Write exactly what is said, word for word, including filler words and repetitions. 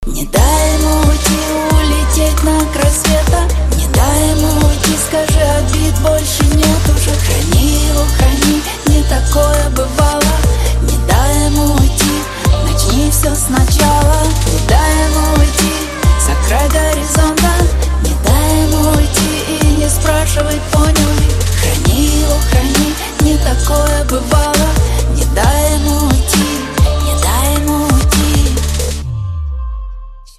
Не дай ему уйти, улететь на край света. Не дай ему уйти, скажи, обид больше нет уже. Храни